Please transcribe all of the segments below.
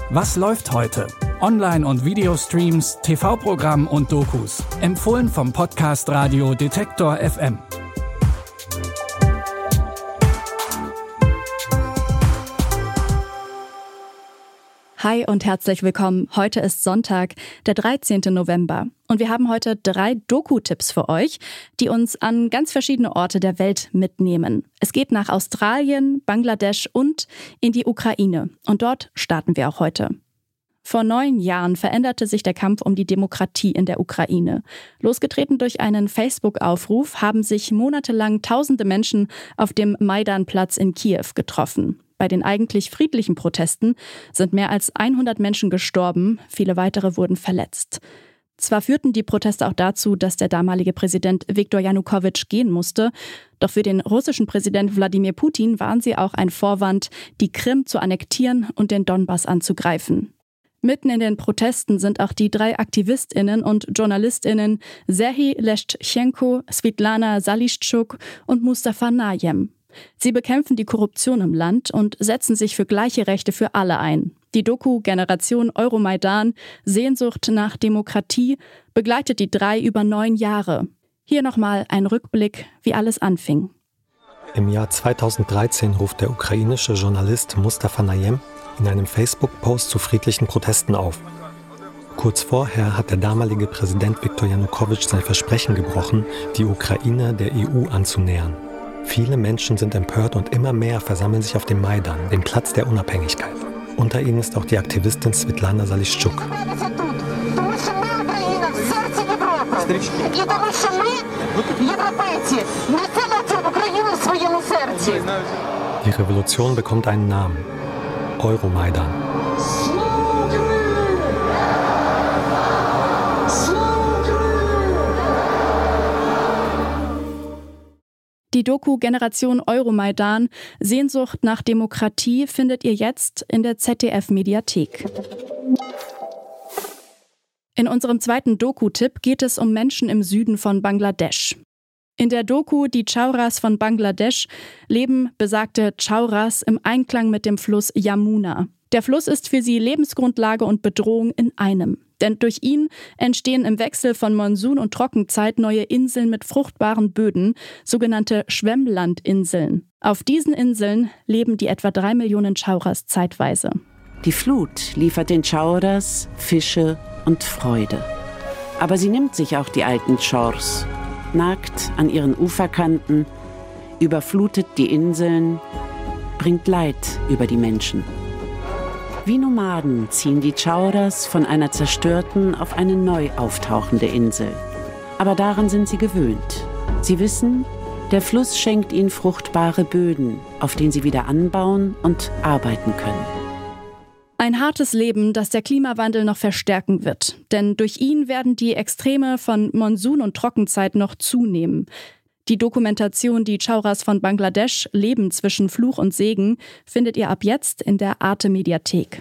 Was läuft heute? Online- und Videostreams, TV-Programm und Dokus. Empfohlen vom Podcast Radio Detektor FM. Hi und herzlich willkommen. Heute ist Sonntag, der 13. November. Und wir haben heute 3 Doku-Tipps für euch, die uns an ganz verschiedene Orte der Welt mitnehmen. Es geht nach Australien, Bangladesch und in die Ukraine. Und dort starten wir auch heute. Vor 9 Jahren veränderte sich der Kampf um die Demokratie in der Ukraine. Losgetreten durch einen Facebook-Aufruf haben sich monatelang tausende Menschen auf dem Maidan-Platz in Kiew getroffen. Bei den eigentlich friedlichen Protesten sind mehr als 100 Menschen gestorben, viele weitere wurden verletzt. Zwar führten die Proteste auch dazu, dass der damalige Präsident Viktor Janukowitsch gehen musste, doch für den russischen Präsident Wladimir Putin waren sie auch ein Vorwand, die Krim zu annektieren und den Donbass anzugreifen. Mitten in den Protesten sind auch die 3 AktivistInnen und JournalistInnen Serhii Leschtschenko, Svitlana Salischtschuk und Mustafa Najem. Sie bekämpfen die Korruption im Land und setzen sich für gleiche Rechte für alle ein. Die Doku Generation Euromaidan, Sehnsucht nach Demokratie, begleitet die 3 über 9 Jahre. Hier nochmal ein Rückblick, wie alles anfing. Im Jahr 2013 ruft der ukrainische Journalist Mustafa Najem in einem Facebook-Post zu friedlichen Protesten auf. Kurz vorher hat der damalige Präsident Viktor Janukowitsch sein Versprechen gebrochen, die Ukraine der EU anzunähern. Viele Menschen sind empört und immer mehr versammeln sich auf dem Maidan, dem Platz der Unabhängigkeit. Unter ihnen ist auch die Aktivistin Svitlana Salischtschuk. Die Revolution bekommt einen Namen: Euromaidan. Die Doku Generation Euromaidan, Sehnsucht nach Demokratie, findet ihr jetzt in der ZDF-Mediathek. In unserem zweiten Doku-Tipp geht es um Menschen im Süden von Bangladesch. In der Doku Die Chauras von Bangladesch leben besagte Chauras im Einklang mit dem Fluss Yamuna. Der Fluss ist für sie Lebensgrundlage und Bedrohung in einem. Denn durch ihn entstehen im Wechsel von Monsun- und Trockenzeit neue Inseln mit fruchtbaren Böden, sogenannte Schwemmlandinseln. Auf diesen Inseln leben die etwa 3 Millionen Chauras zeitweise. Die Flut liefert den Chauras Fische und Freude. Aber sie nimmt sich auch die alten Chaurs, nagt an ihren Uferkanten, überflutet die Inseln, bringt Leid über die Menschen. Wie Nomaden ziehen die Chauras von einer zerstörten auf eine neu auftauchende Insel. Aber daran sind sie gewöhnt. Sie wissen, der Fluss schenkt ihnen fruchtbare Böden, auf denen sie wieder anbauen und arbeiten können. Ein hartes Leben, das der Klimawandel noch verstärken wird. Denn durch ihn werden die Extreme von Monsun- und Trockenzeit noch zunehmen. Die Dokumentation Die Chauras von Bangladesch, Leben zwischen Fluch und Segen, findet ihr ab jetzt in der Arte-Mediathek.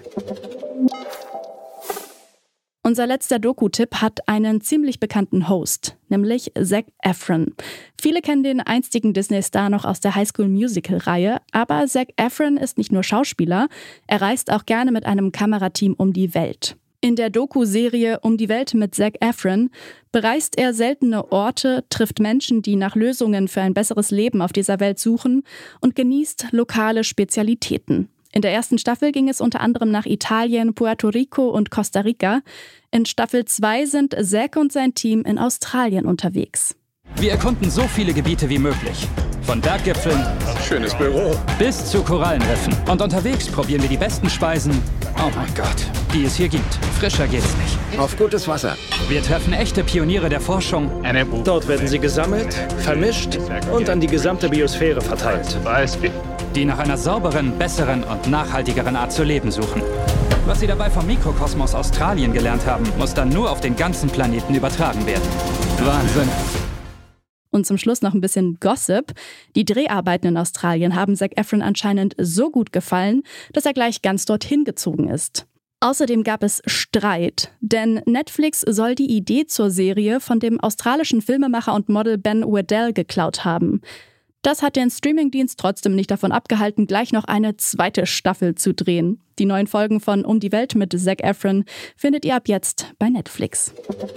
Unser letzter Doku-Tipp hat einen ziemlich bekannten Host, nämlich Zac Efron. Viele kennen den einstigen Disney-Star noch aus der High School Musical-Reihe, aber Zac Efron ist nicht nur Schauspieler, er reist auch gerne mit einem Kamerateam um die Welt. In der Doku-Serie Um die Welt mit Zac Efron bereist er seltene Orte, trifft Menschen, die nach Lösungen für ein besseres Leben auf dieser Welt suchen und genießt lokale Spezialitäten. In der ersten Staffel ging es unter anderem nach Italien, Puerto Rico und Costa Rica. In Staffel 2 sind Zac und sein Team in Australien unterwegs. Wir erkunden so viele Gebiete wie möglich. Von Berggipfeln, schönes Büro, bis zu Korallenriffen. Und unterwegs probieren wir die besten Speisen, oh mein Gott, die es hier gibt. Frischer geht's nicht. Auf gutes Wasser. Wir treffen echte Pioniere der Forschung. Dort werden sie gesammelt, vermischt und an die gesamte Biosphäre verteilt. Die nach einer sauberen, besseren und nachhaltigeren Art zu leben suchen. Was sie dabei vom Mikrokosmos Australien gelernt haben, muss dann nur auf den ganzen Planeten übertragen werden. Wahnsinn. Und zum Schluss noch ein bisschen Gossip. Die Dreharbeiten in Australien haben Zac Efron anscheinend so gut gefallen, dass er gleich ganz dorthin gezogen ist. Außerdem gab es Streit, denn Netflix soll die Idee zur Serie von dem australischen Filmemacher und Model Ben Weddell geklaut haben. Das hat den Streamingdienst trotzdem nicht davon abgehalten, gleich noch eine zweite Staffel zu drehen. Die neuen Folgen von Um die Welt mit Zac Efron findet ihr ab jetzt bei Netflix.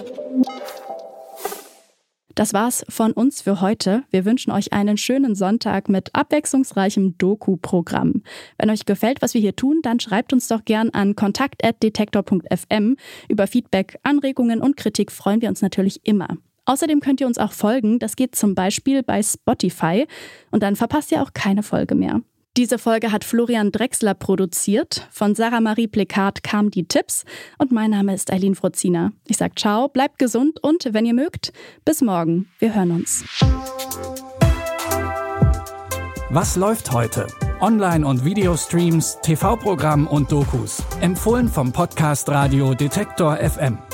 Das war's von uns für heute. Wir wünschen euch einen schönen Sonntag mit abwechslungsreichem Doku-Programm. Wenn euch gefällt, was wir hier tun, dann schreibt uns doch gern an kontakt@detektor.fm. Über Feedback, Anregungen und Kritik freuen wir uns natürlich immer. Außerdem könnt ihr uns auch folgen. Das geht zum Beispiel bei Spotify. Und dann verpasst ihr auch keine Folge mehr. Diese Folge hat Florian Drechsler produziert. Von Sarah Marie Plekat kamen die Tipps. Und mein Name ist Eileen Frozina. Ich sage ciao, bleibt gesund und wenn ihr mögt, bis morgen. Wir hören uns. Was läuft heute? Online- und Videostreams, TV-Programm und Dokus. Empfohlen vom Podcast Radio Detektor FM.